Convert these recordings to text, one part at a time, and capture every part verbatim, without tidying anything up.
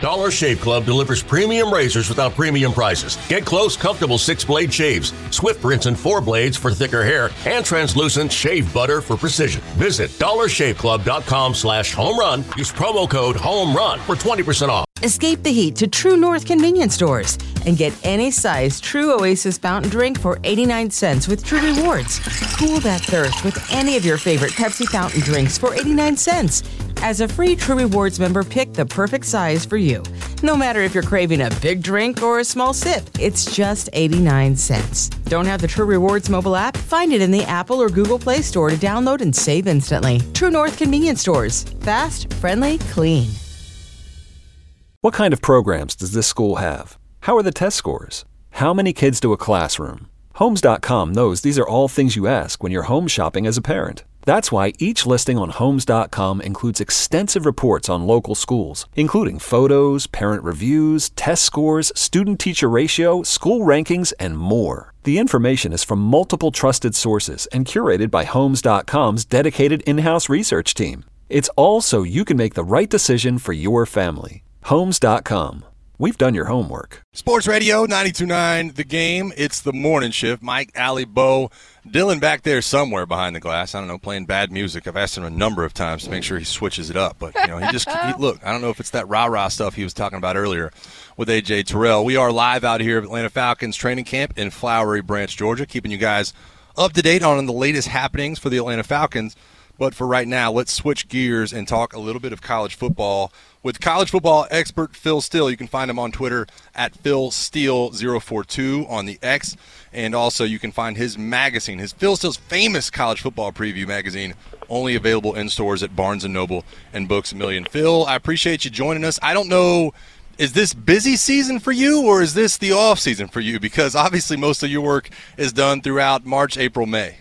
Dollar Shave Club delivers premium razors without premium prices. Get close, comfortable six-blade shaves, Swift rinse and four blades for thicker hair, and translucent shave butter for precision. Visit dollar shave club dot com slash home run. Use promo code HOMERUN for twenty percent off. Escape the heat to True North convenience stores and get any size True Oasis fountain drink for eighty-nine cents with True Rewards. Cool that thirst with any of your favorite Pepsi fountain drinks for eighty-nine cents. As a free True Rewards member, pick the perfect size for you. No matter if you're craving a big drink or a small sip, it's just eighty-nine cents. Don't have the True Rewards mobile app? Find it in the Apple or Google Play Store to download and save instantly. True North convenience stores. Fast, friendly, clean. What kind of programs does this school have? How are the test scores? How many kids do a classroom? Homes dot com knows these are all things you ask when you're home shopping as a parent. That's why each listing on Homes dot com includes extensive reports on local schools, including photos, parent reviews, test scores, student-teacher ratio, school rankings, and more. The information is from multiple trusted sources and curated by Homes dot com's dedicated in-house research team. It's all so you can make the right decision for your family. Homes dot com. We've done your homework. Sports Radio ninety-two point nine, The Game. It's the morning shift. Mike, Allie, Bo, Dylan back there somewhere behind the glass. I don't know, playing bad music. I've asked him a number of times to make sure he switches it up. But, you know, he just, he, look, I don't know if it's that rah-rah stuff he was talking about earlier with A J Terrell. We are live out here at Atlanta Falcons training camp in Flowery Branch, Georgia, keeping you guys up to date on the latest happenings for the Atlanta Falcons. But for right now, let's switch gears and talk a little bit of college football with college football expert Phil Steele. You can find him on Twitter at Phil Steele zero four two on the X. And also you can find his magazine, his Phil Steele's famous college football preview magazine, only available in stores at Barnes and Noble and Books A Million. Phil, I appreciate you joining us. I don't know, is this busy season for you or is this the off season for you? Because obviously most of your work is done throughout March, April, May.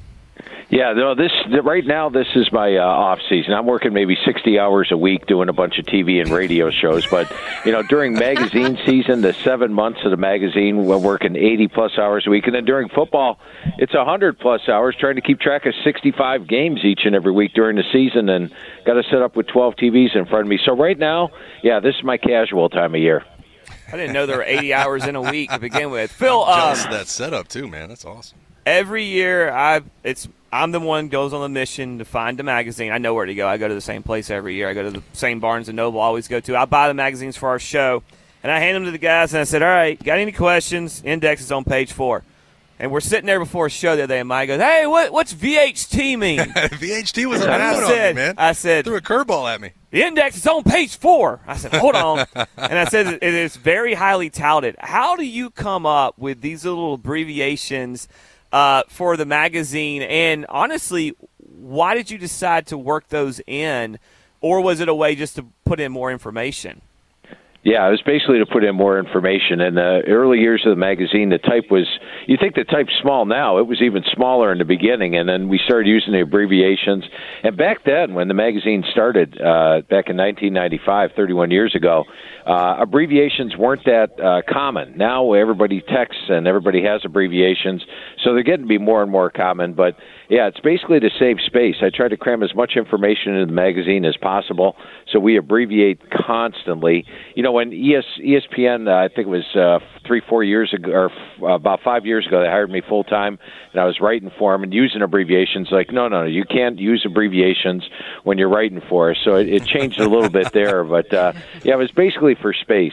Yeah, no, this right now this is my uh, off season. I'm working maybe sixty hours a week doing a bunch of T V and radio shows. But, you know, during magazine season, the seven months of the magazine, we're working eighty plus hours a week. And then during football, it's one hundred plus hours trying to keep track of sixty-five games each and every week during the season, and got to set up with twelve T Vs in front of me. So right now, yeah, this is my casual time of year. I didn't know there were eighty hours in a week to begin with. Phil, um, just that setup too, man. That's awesome. Every year, I it's I'm the one who goes on the mission to find the magazine. I know where to go. I go to the same place every year. I go to the same Barnes and Noble I always go to. I buy the magazines for our show, and I hand them to the guys, and I said, all right, got any questions? Index is on page four. And we're sitting there before a show the other day, and Mike goes, hey, what, what's V H T mean? V H T was a and I said, on me, man. I said, threw a curveball at me. The index is on page four. I said, hold on. And I said, it is very highly touted. How do you come up with these little abbreviations uh, for the magazine? And honestly, why did you decide to work those in? Or was it a way just to put in more information? Yeah, it was basically to put in more information. In the early years of the magazine, the type was, you think the type's small now, it was even smaller in the beginning, and then we started using the abbreviations. And back then, when the magazine started, uh, back in nineteen ninety-five, thirty-one years ago, uh, abbreviations weren't that uh, common. Now everybody texts and everybody has abbreviations, so they're getting to be more and more common. But yeah, it's basically to save space. I try to cram as much information into the magazine as possible, so we abbreviate constantly. You know, when E S, E S P N, uh, I think it was uh, three, four years ago, or f- about five years ago, they hired me full time, and I was writing for them and using abbreviations. Like, no, no, no, you can't use abbreviations when you're writing for us. So it, it changed a little bit there, but uh, yeah, it was basically for space.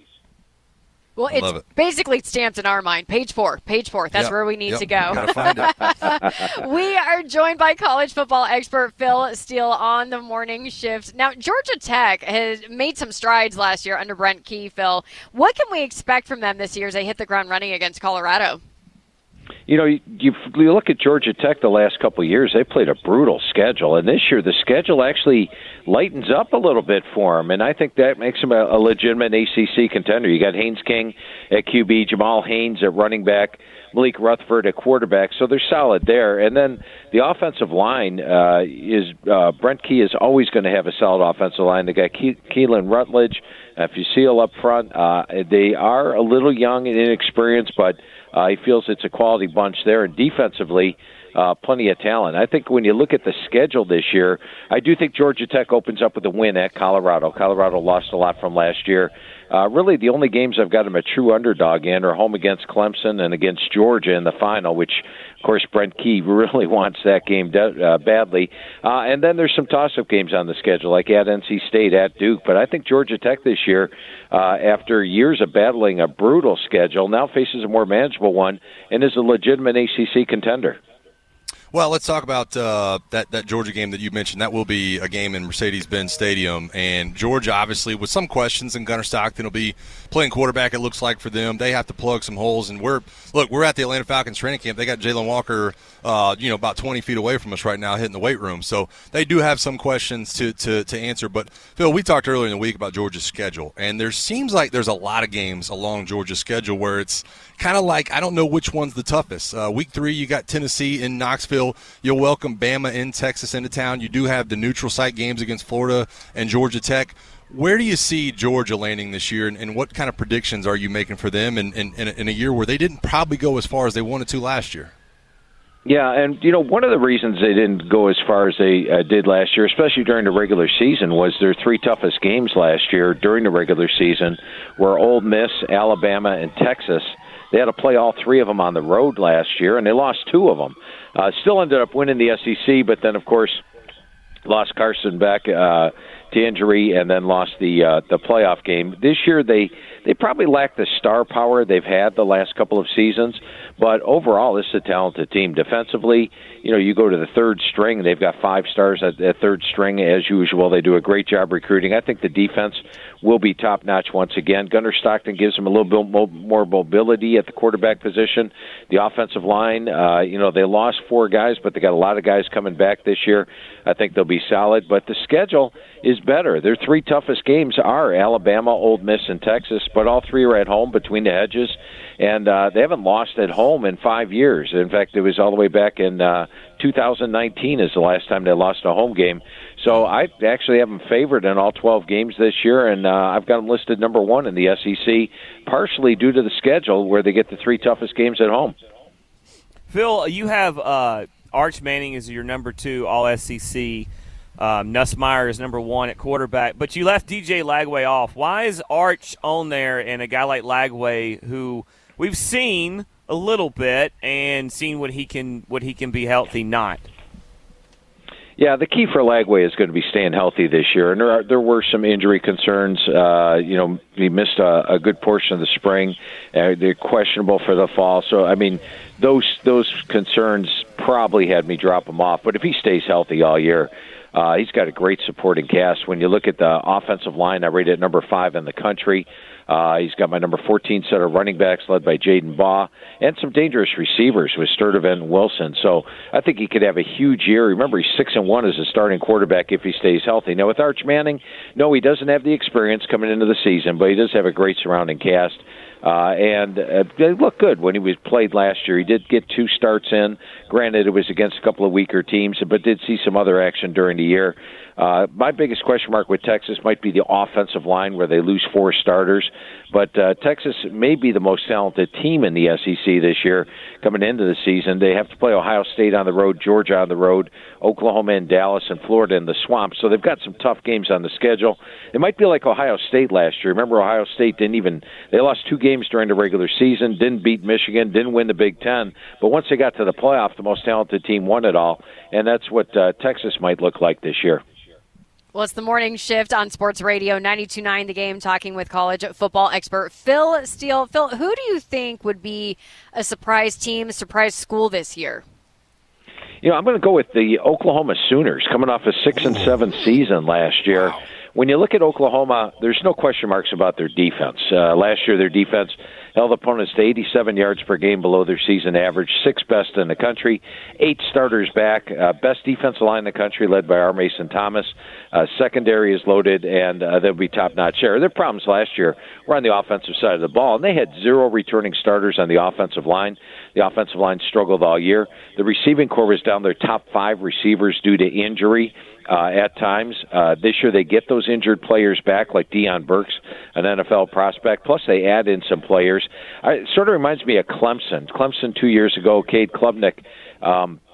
Well, it's it. basically stamped in our mind. Page four. Page four. That's yep. where we need yep. to go. Gotta find it. We are joined by college football expert Phil Steele on the morning shift. Now, Georgia Tech has made some strides last year under Brent Key, Phil. What can we expect from them this year as they hit the ground running against Colorado? You know, you, you look at Georgia Tech the last couple of years, they played a brutal schedule. And this year, the schedule actually lightens up a little bit for them. And I think that makes them a, a legitimate A C C contender. You got Haynes King at Q B, Jamal Haynes at running back, Malik Rutherford at quarterback. So they're solid there. And then the offensive line uh, is uh, Brent Key is always going to have a solid offensive line. They got Ke- Keelan Rutledge, uh, Fusil up front. Uh, they are a little young and inexperienced, but Uh, he feels it's a quality bunch there. And defensively, uh, plenty of talent. I think when you look at the schedule this year, I do think Georgia Tech opens up with a win at Colorado. Colorado lost a lot from last year. Uh, really, the only games I've got them a true underdog in are home against Clemson and against Georgia in the final, which, of course, Brent Key really wants that game de- uh, badly. Uh, and then there's some toss-up games on the schedule, like at N C State, at Duke. But I think Georgia Tech this year, uh, after years of battling a brutal schedule, now faces a more manageable one and is a legitimate A C C contender. Well, let's talk about uh, that, that Georgia game that you mentioned. That will be a game in Mercedes-Benz Stadium. And Georgia, obviously, with some questions, and Gunnar Stockton will be playing quarterback, it looks like, for them. They have to plug some holes. And we're look, we're at the Atlanta Falcons training camp. They got Jalen Walker, uh, you know, about twenty feet away from us right now hitting the weight room. So they do have some questions to, to, to answer. But, Phil, we talked earlier in the week about Georgia's schedule. And there seems like there's a lot of games along Georgia's schedule where it's kind of like I don't know which one's the toughest. Uh, week three, you got Tennessee in Knoxville. You'll welcome Bama in Texas into town. You do have the neutral site games against Florida and Georgia Tech. Where do you see Georgia landing this year, and, and what kind of predictions are you making for them in, in, in, a, in a year where they didn't probably go as far as they wanted to last year? Yeah, and, you know, one of the reasons they didn't go as far as they uh, did last year, especially during the regular season, was their three toughest games last year during the regular season were Ole Miss, Alabama, and Texas. They had to play all three of them on the road last year, and they lost two of them. Uh, still ended up winning the S E C, but then, of course, lost Carson Beck uh, to injury and then lost the uh, the playoff game. This year, they, they probably lack the star power they've had the last couple of seasons, but overall, this is a talented team. Defensively, you know, you go to the third string, they've got five stars at, at third string as usual. They do a great job recruiting. I think the defense will be top-notch once again. Gunnar Stockton gives them a little bit more mobility at the quarterback position. The offensive line, uh, you know, they lost four guys, but they got a lot of guys coming back this year. I think they'll be solid, but the schedule is better. Their three toughest games are Alabama, Ole Miss, and Texas, but all three are at home between the hedges, and uh, they haven't lost at home in five years. In fact, it was all the way back in uh, two thousand nineteen is the last time they lost a home game. So I actually have them favored in all twelve games this year, and uh, I've got them listed number one in the S E C, partially due to the schedule where they get the three toughest games at home. Phil, you have uh, Arch Manning as your number two all S E C. Um, Nussmeier is number one at quarterback, but you left D J Lagway off. Why is Arch on there and a guy like Lagway, who we've seen a little bit and seen what he can what he can be healthy, not? Yeah, the key for Lagway is going to be staying healthy this year, and there are, there were some injury concerns. Uh, you know, he missed a, a good portion of the spring. Uh, they're questionable for the fall. So, I mean, those those concerns probably had me drop him off. But if he stays healthy all year, uh, he's got a great supporting cast. When you look at the offensive line, I rate it number five in the country. Uh, he's got my number fourteen set of running backs led by Jaden Baugh and some dangerous receivers with Sturdivant and Wilson. So I think he could have a huge year. Remember, he's six and one as a starting quarterback if he stays healthy. Now with Arch Manning, no, he doesn't have the experience coming into the season, but he does have a great surrounding cast. Uh, and uh, they looked good when he was played last year. He did get two starts in. Granted, it was against a couple of weaker teams, but did see some other action during the year. Uh, my biggest question mark with Texas might be the offensive line, where they lose four starters. But uh, Texas may be the most talented team in the S E C this year coming into the season. They have to play Ohio State on the road, Georgia on the road, Oklahoma and Dallas, and Florida in the swamp. So they've got some tough games on the schedule. It might be like Ohio State last year. Remember, Ohio State didn't even – they lost two games during the regular season, didn't beat Michigan, didn't win the Big Ten. But once they got to the playoff, the most talented team won it all. And that's what uh, Texas might look like this year. Well, it's the morning shift on Sports Radio ninety-two point nine The Game, talking with college football expert Phil Steele. Phil, who do you think would be a surprise team, surprise school this year? You know, I'm going to go with the Oklahoma Sooners, coming off a six and seven season last year. Wow. When you look at Oklahoma, there's no question marks about their defense. Uh, last year, their defense held opponents to eighty-seven yards per game below their season average, sixth best in the country, eight starters back, uh, best defensive line in the country led by R. Mason Thomas. Uh, secondary is loaded, and uh, they'll be top-notch there. Their problems last year were on the offensive side of the ball, and they had zero returning starters on the offensive line. The offensive line struggled all year. The receiving corps was down their top five receivers due to injury. Uh, at times. Uh, this year they get those injured players back, like Deion Burks, an N F L prospect, plus they add in some players. I, it sort of reminds me of Clemson. Clemson two years ago, Cade Klubnik, um,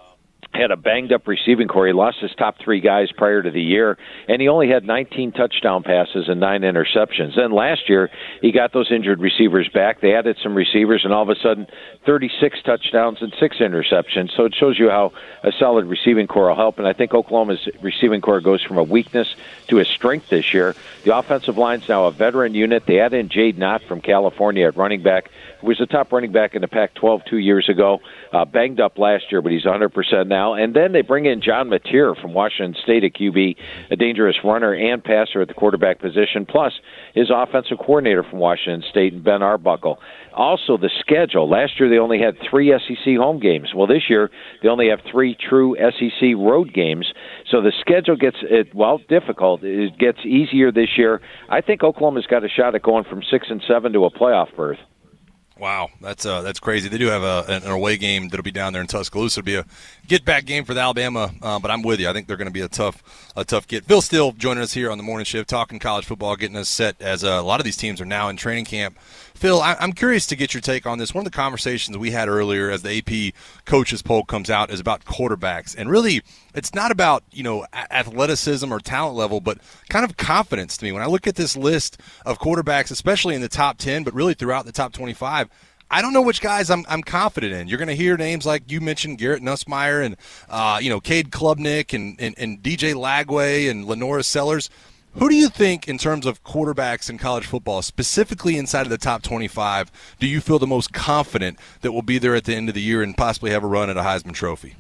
had a banged-up receiving core. He lost his top three guys prior to the year, and he only had nineteen touchdown passes and nine interceptions. Then last year, he got those injured receivers back. They added some receivers, and all of a sudden, thirty-six touchdowns and six interceptions. So it shows you how a solid receiving core will help, and I think Oklahoma's receiving core goes from a weakness to a strength this year. The offensive line's now a veteran unit. They add in Jade Knott from California at running back, who was the top running back in the Pac twelve two years ago. Uh, banged up last year, but he's one hundred percent now. And then they bring in John Mateer from Washington State at Q B, a dangerous runner and passer at the quarterback position, plus his offensive coordinator from Washington State, Ben Arbuckle. Also, the schedule. Last year, they only had three S E C home games. Well, this year, they only have three true S E C road games. So the schedule gets, it, well, difficult. It gets easier this year. I think Oklahoma's got a shot at going from six and seven to a playoff berth. Wow, that's uh, that's crazy. They do have a, an away game that'll be down there in Tuscaloosa. It'll be a get-back game for the Alabama, uh, but I'm with you. I think they're going to be a tough a tough get. Phil Steele joining us here on the morning shift, talking college football, getting us set as uh, a lot of these teams are now in training camp. Phil, I, I'm curious to get your take on this. One of the conversations we had earlier as the A P coaches poll comes out is about quarterbacks. And really, it's not about, you know, athleticism or talent level, but kind of confidence to me. When I look at this list of quarterbacks, especially in the top ten, but really throughout the top twenty-five, I don't know which guys I'm I'm confident in. You're going to hear names like you mentioned, Garrett Nussmeier and, uh, you know, Cade Klubnik and, and, and D J Lagway and Lenora Sellers. Who do you think, in terms of quarterbacks in college football, specifically inside of the top twenty-five, do you feel the most confident that will be there at the end of the year and possibly have a run at a Heisman Trophy?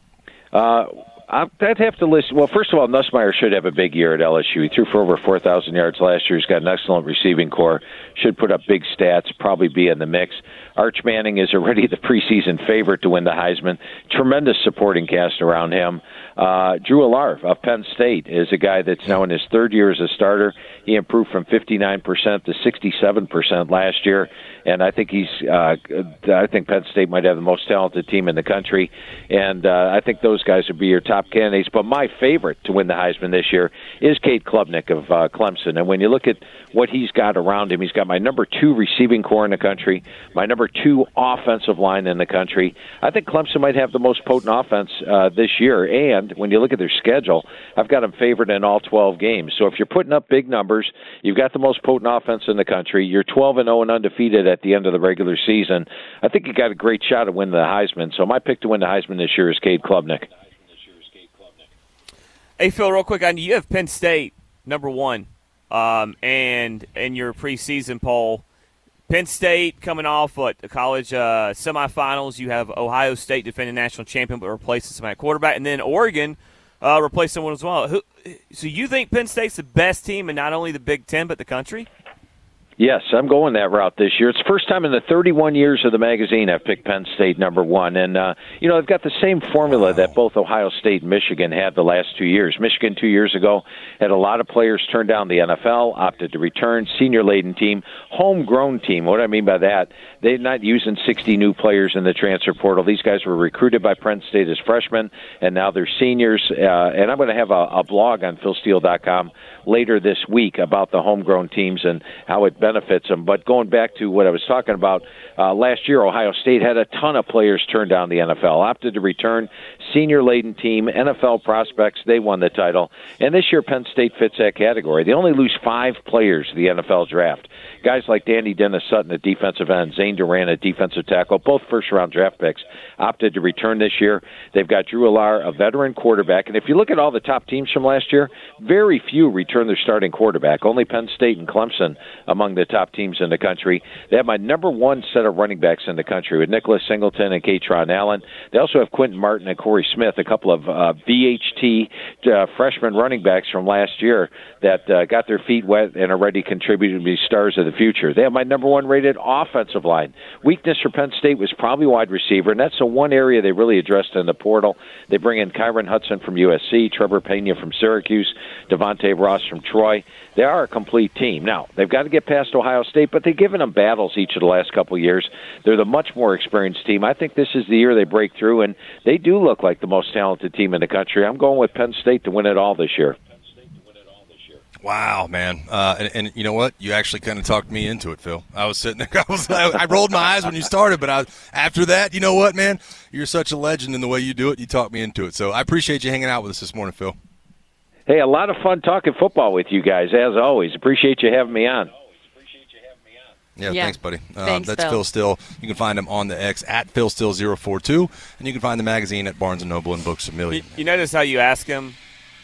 Uh, I'd have to list. Well, first of all, Nussmeier should have a big year at L S U. He threw for over four thousand yards last year. He's got an excellent receiving core. Should put up big stats, probably be in the mix. Arch Manning is already the preseason favorite to win the Heisman. Tremendous supporting cast around him. Uh, Drew Alar of Penn State is a guy that's now in his third year as a starter. He improved from fifty-nine percent to sixty-seven percent last year, and I think he's. Uh, I think Penn State might have the most talented team in the country, and uh, I think those guys would be your top candidates. But my favorite to win the Heisman this year is Cade Klubnik of uh, Clemson, and when you look at what he's got around him, he's got my number two receiving core in the country, my number two offensive line in the country. I think Clemson might have the most potent offense uh, this year, and when you look at their schedule, I've got them favored in all twelve games. So if you're putting up big numbers, you've got the most potent offense in the country, you're twelve and oh and undefeated at the end of the regular season, I think you got a great shot at winning the Heisman. So my pick to win the Heisman this year is Cade Klubnik. Hey, Phil, real quick, you have Penn State number one, um, and in your preseason poll, Penn State coming off what the college uh, semifinals. You have Ohio State defending national champion, but replacing somebody at quarterback, and then Oregon uh, replaced someone as well. Who, so you think Penn State's the best team in not only the Big Ten but the country? Yes, I'm going that route this year. It's the first time in the thirty-one years of the magazine I've picked Penn State number one. And, uh, you know, they've got the same formula that both Ohio State and Michigan had the last two years. Michigan two years ago had a lot of players turn down the N F L, opted to return, senior-laden team, homegrown team. What do I mean by that? They're not using sixty new players in the transfer portal. These guys were recruited by Penn State as freshmen, and now they're seniors. Uh, and I'm going to have a, a blog on phil steele dot com later this week about the homegrown teams and how it benefits them. But going back to what I was talking about, uh, last year Ohio State had a ton of players turn down the N F L, opted to return, senior-laden team, N F L prospects, they won the title. And this year Penn State fits that category. They only lose five players to the N F L draft. Guys like Danny Dennis Sutton at defensive end, Zane Duran at defensive tackle, both first-round draft picks, opted to return this year. They've got Drew Alar, a veteran quarterback. And if you look at all the top teams from last year, very few return their starting quarterback. Only Penn State and Clemson among the top teams in the country. They have my number one set of running backs in the country with Nicholas Singleton and Katron Allen. They also have Quentin Martin and Corey Smith, a couple of uh, V H T uh, freshman running backs from last year that uh, got their feet wet and are ready to contribute to be stars of the future. They have my number one rated offensive line. Weakness for Penn State was probably wide receiver, and that's the one area they really addressed in the portal. They bring in Kyron Hudson from U S C, Trevor Pena from Syracuse, Devontae Ross from Troy. They are a complete team. Now, they've got to get past Ohio State, but they've given them battles each of the last couple of years. They're the much more experienced team. I think this is the year they break through, and they do look like the most talented team in the country. I'm going with Penn State to win it all this year. Wow, man. Uh, and, and you know what? You actually kind of talked me into it, Phil. I was sitting there. I, was, I, I rolled my eyes when you started, but I, after that, you know what, man? You're such a legend in the way you do it. You talked me into it. So I appreciate you hanging out with us this morning, Phil. Hey, a lot of fun talking football with you guys, as always. Appreciate you having me on. Yeah, Yeah. thanks, buddy. Uh, Thanks, that's Phil. Phil Still. You can find him on the X at Phil Still zero four two, and you can find the magazine at Barnes and Noble and Books a Million. You, you notice how you ask him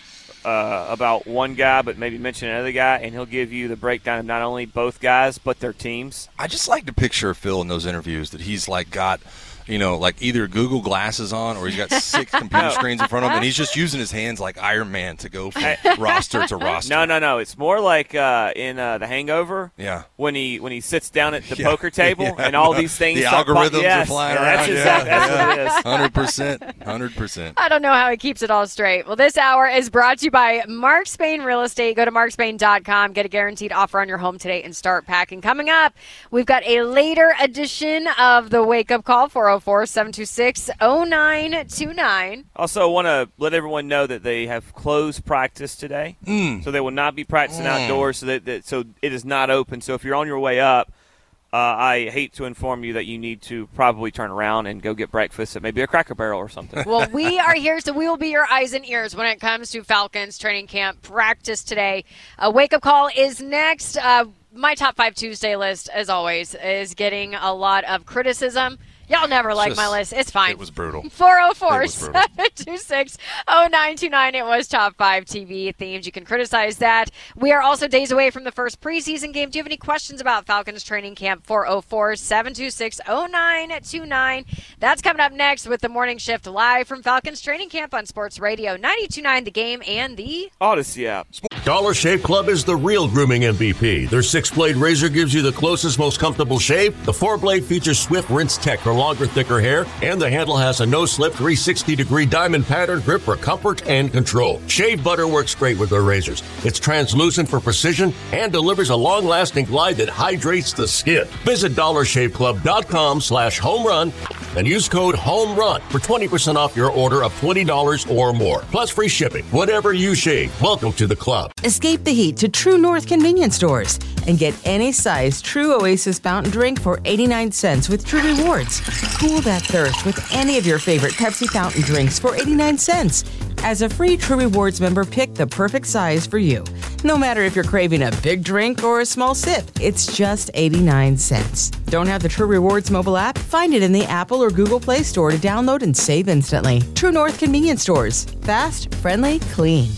uh, about one guy, but maybe mention another guy, and he'll give you the breakdown of not only both guys but their teams. I just like to picture Phil in those interviews that he's like got, you know, like either Google glasses on or he's got six computer screens in front of him, and he's just using his hands like Iron Man to go from roster to roster. No, no, no. It's more like uh, in uh, The Hangover. Yeah. When he when he sits down at the Yeah. poker table Yeah. and all these things. The start algorithms pop- yes. are flying yeah, around. That's, Yeah, exactly, that's yeah. what it is. one hundred percent. one hundred percent. I don't know how he keeps it all straight. Well, this hour is brought to you by Mark Spain Real Estate. Go to mark spain dot com, get a guaranteed offer on your home today, and start packing. Coming up, we've got a later edition of the Wake Up Call, four oh four, seven two six, oh nine two nine. Also, want to let everyone know that they have closed practice today, Mm. so they will not be practicing outdoors. So that, that so it is not open. So if you're on your way up, uh, I hate to inform you that you need to probably turn around and go get breakfast at maybe a Cracker Barrel or something. Well, we are here, so we will be your eyes and ears when it comes to Falcons training camp practice today. A Wake Up Call is next. Uh, my top five Tuesday list, as always, is getting a lot of criticism. Y'all never like Just- my list. It's fine. It was brutal. four oh four, It was brutal. seven two six, oh nine two nine. It was top five T V themes. You can criticize that. We are also days away from the first preseason game. Do you have any questions about Falcons training camp? four oh four, seven two six, oh nine two nine. That's coming up next with the morning shift live from Falcons training camp on Sports Radio ninety-two point nine The Game and the Odyssey app. Dollar Shave Club is the real grooming M V P. Their six-blade razor gives you the closest, most comfortable shave. The four-blade features Swift Rinse Tech for longer, thicker hair, and the handle has a no-slip three sixty degree diamond pattern grip for comfort and control. Shave butter works great with their razors. It's translucent for precision and delivers a long-lasting glide that hydrates the skin. Visit dollar shave club dot com slash home run and use code HOMERUN for twenty percent off your order of twenty dollars or more. Plus free shipping. Whatever you shave, welcome to the club. Escape the heat to True North convenience stores and get any size True Oasis fountain drink for eighty-nine cents with True Rewards. Cool that thirst with any of your favorite Pepsi fountain drinks for eighty-nine cents. As a free True Rewards member, pick the perfect size for you. No matter if you're craving a big drink or a small sip, it's just eighty-nine cents. Don't have the True Rewards mobile app? Find it in the Apple or Google Play Store to download and save instantly. True North convenience stores. Fast, friendly, clean.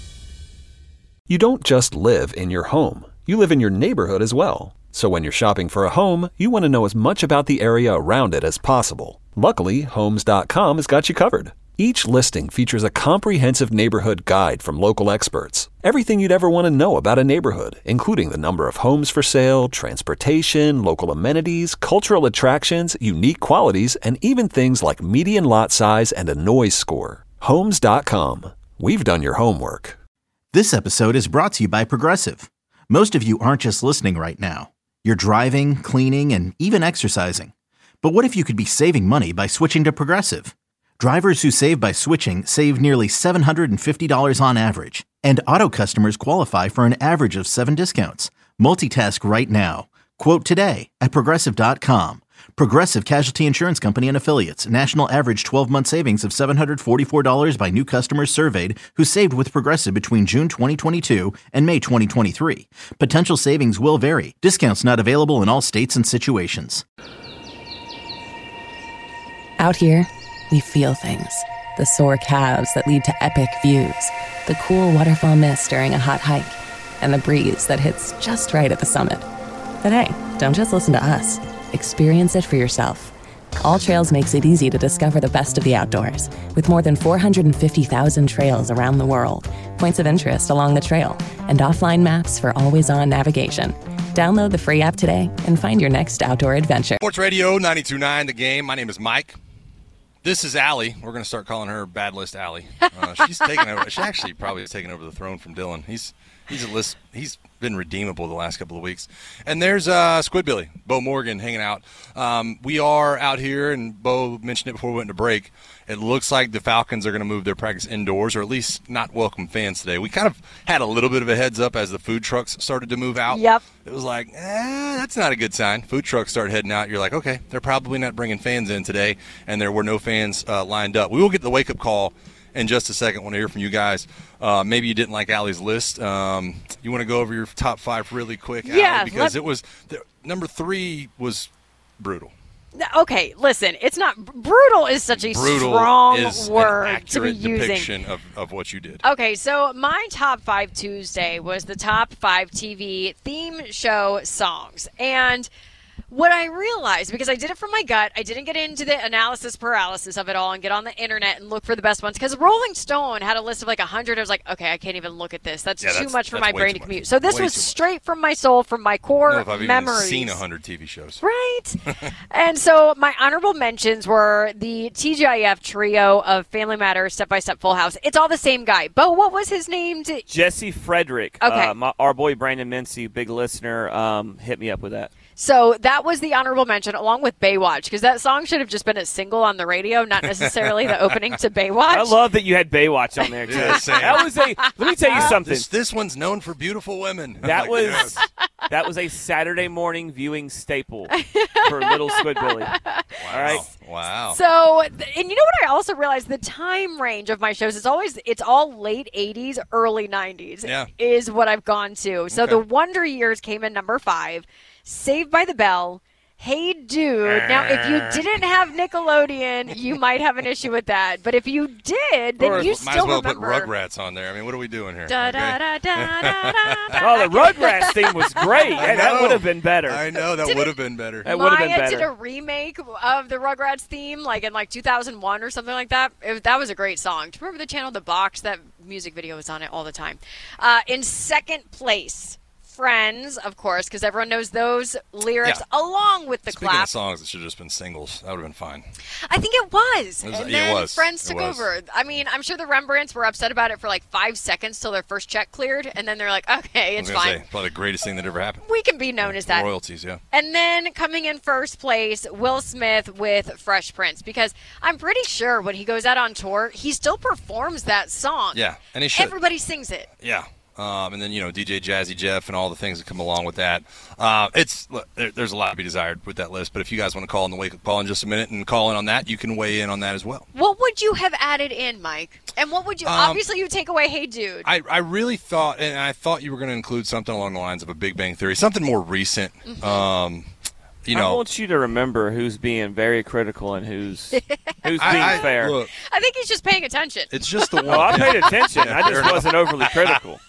You don't just live in your home. You live in your neighborhood as well. So when you're shopping for a home, you want to know as much about the area around it as possible. Luckily, Homes dot com has got you covered. Each listing features a comprehensive neighborhood guide from local experts. Everything you'd ever want to know about a neighborhood, including the number of homes for sale, transportation, local amenities, cultural attractions, unique qualities, and even things like median lot size and a noise score. Homes dot com. We've done your homework. This episode is brought to you by Progressive. Most of you aren't just listening right now. You're driving, cleaning, and even exercising. But what if you could be saving money by switching to Progressive? Drivers who save by switching save nearly seven hundred fifty dollars on average. And auto customers qualify for an average of seven discounts. Multitask right now. Quote today at progressive dot com. Progressive Casualty Insurance Company and Affiliates. National average twelve-month savings of seven hundred forty-four dollars by new customers surveyed who saved with Progressive between June twenty twenty-two and May twenty twenty-three. Potential savings will vary. Discounts not available in all states and situations. Out here, we feel things. The sore calves that lead to epic views. The cool waterfall mist during a hot hike. And the breeze that hits just right at the summit. But hey, don't just listen to us. Experience it for yourself. All Trails makes it easy to discover the best of the outdoors, with more than four hundred fifty thousand trails around the world, points of interest along the trail, and offline maps for always-on navigation. Download the free app today and find your next outdoor adventure. Sports Radio ninety-two point nine The Game. My name is Mike. This is Allie. We're going to start calling her Bad List Allie. Uh, she's taking over. She actually probably is taking over the throne from Dylan. He's He's a list. He's been redeemable the last couple of weeks. And there's uh, Squidbilly, Bo Morgan, hanging out. Um, we are out here, and Bo mentioned it before we went to break. It looks like the Falcons are going to move their practice indoors, or at least not welcome fans today. We kind of had a little bit of a heads up as the food trucks started to move out. Yep. It was like, eh, that's not a good sign. Food trucks start heading out. You're like, okay, they're probably not bringing fans in today, and there were no fans uh, lined up. We will get the wake-up call in just a second. I want to hear from you guys. Uh, maybe you didn't like Allie's list. Um, you want to go over your top five really quick, yeah, Allie? Because it was the, number three was brutal. Okay, listen, it's not brutal is such a brutal strong is word an to be accurate using. depiction of, of what you did. Okay, so my top five Tuesday was the top five T V theme show songs. And what I realized, because I did it from my gut, I didn't get into the analysis paralysis of it all and get on the internet and look for the best ones. Because Rolling Stone had a list of like one hundred. I was like, okay, I can't even look at this. That's yeah, too that's, much for that's my brain to much. commute. So this way was too straight much. from my soul, from my core I don't know if I've memories. even seen one hundred T V shows. Right. And so my honorable mentions were the T G I F trio of Family Matters, Step by Step, Full House. It's all the same guy. But what was his name? To- Jesse Frederick. Okay. Uh, my, our boy Brandon Mincy, big listener, um, hit me up with that. So that was the honorable mention, along with Baywatch, because that song should have just been a single on the radio, not necessarily the opening to Baywatch. I love that you had Baywatch on there, too. Yeah, same. That was a. Let me tell you something. This, this one's known for beautiful women. That Like, was yes. that was a Saturday morning viewing staple for little Squidbilly. Wow. All right. Wow. So, and you know what I also realized? The time range of my shows is always, it's all late eighties, early nineties Yeah. is what I've gone to. So Okay. the Wonder Years came in number five, Saved by the Bell, Hey Dude. Now, if you didn't have Nickelodeon, you might have an issue with that. But if you did, then Or you might still as well remember. put Rugrats on there. I mean, what are we doing here? Da, da, Okay? da, da, da, da, Oh, the da. Rugrats theme was great. I Hey, that know. would have been better. I know that Did would it- have been better. That would have been Maya did better. a remake of the Rugrats theme, like in like two thousand one or something like that. It, that was a great song. Do you remember the channel The Box? That music video was on it all the time. Uh, in second place, Friends, of course, because everyone knows those lyrics, Yeah. along with the Speaking clap. of songs that should have just been singles, that would have been fine. I think it was. It was- and yeah, it then was. Friends It took was. over. I mean, I'm sure the Rembrandts were upset about it for like five seconds till their first check cleared, and then they're like, okay, I it's was gonna fine. say, probably the greatest thing that ever happened. We can be known as that. Royalties, yeah. And then coming in first place, Will Smith with Fresh Prince, because I'm pretty sure when he goes out on tour, he still performs that song. Yeah, and he should. Everybody sings it. Yeah. Um, and then, you know, D J Jazzy Jeff and all the things that come along with that. Uh, it's look, there, There's a lot to be desired with that list. But if you guys want to call in the wake-up call in just a minute and call in on that, you can weigh in on that as well. What would you have added in, Mike? And what would you, Um, obviously you take away Hey Dude. I, I really thought, and I thought you were going to include something along the lines of a Big Bang Theory, something more recent. Mm-hmm. Um, you I know, want you to remember who's being very critical and who's who's being I, I, fair. Look, I think he's just paying attention. it's just the one. Oh, I paid attention. Yeah, I fair just enough. wasn't overly critical.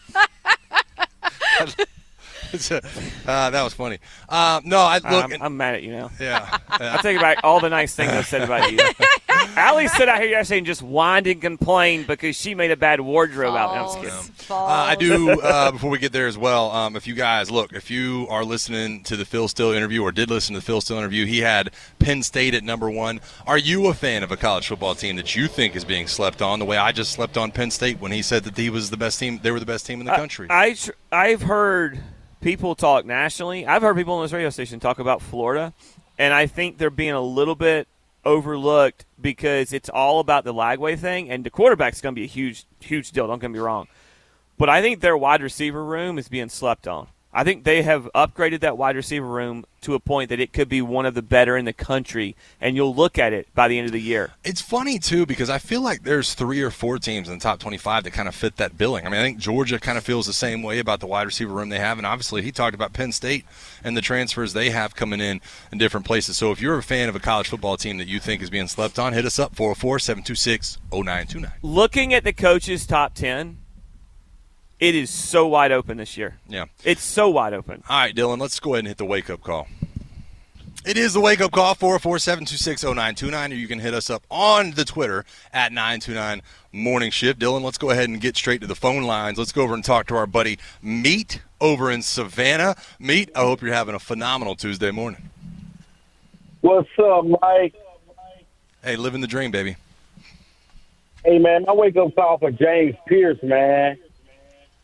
It's a- uh, that was funny. Uh, no, I look. I'm, I'm mad at you now. yeah, I take back all the nice things I said about you. Allie stood out here yesterday and just whined and complained because she made a bad wardrobe out. I'm just kidding. False. Uh, False. I do, uh, before we get there as well, um, if you guys, look, if you are listening to the Phil Steele interview or did listen to the Phil Steele interview, he had Penn State at number one. Are you a fan of a college football team that you think is being slept on the way I just slept on Penn State when he said that he was the best team, they were the best team in the country? I, I tr- I've heard people talk nationally. I've heard people on this radio station talk about Florida, and I think they're being a little bit overlooked because it's all about the Lagway thing, and the quarterback's going to be a huge, huge deal. Don't get me wrong. But I think their wide receiver room is being slept on. I think they have upgraded that wide receiver room to a point that it could be one of the better in the country, and you'll look at it by the end of the year. It's funny, too, because I feel like there's three or four teams in the top twenty-five that kind of fit that billing. I mean, I think Georgia kind of feels the same way about the wide receiver room they have, and obviously he talked about Penn State and the transfers they have coming in in different places. So if you're a fan of a college football team that you think is being slept on, hit us up, four oh four, seven two six, oh nine two nine. Looking at the coaches' top ten, it is so wide open this year. Yeah. It's so wide open. All right, Dylan, let's go ahead and hit the wake-up call. It is the wake-up call, four oh four, seven two six, oh nine two nine, or you can hit us up on the Twitter at nine two nine Morning Shift. Dylan, let's go ahead and get straight to the phone lines. Let's go over and talk to our buddy Meat over in Savannah. Meat, I hope you're having a phenomenal Tuesday morning. What's up, Mike? Hey, living the dream, baby. Hey, man, my wake-up call for James Pierce, man.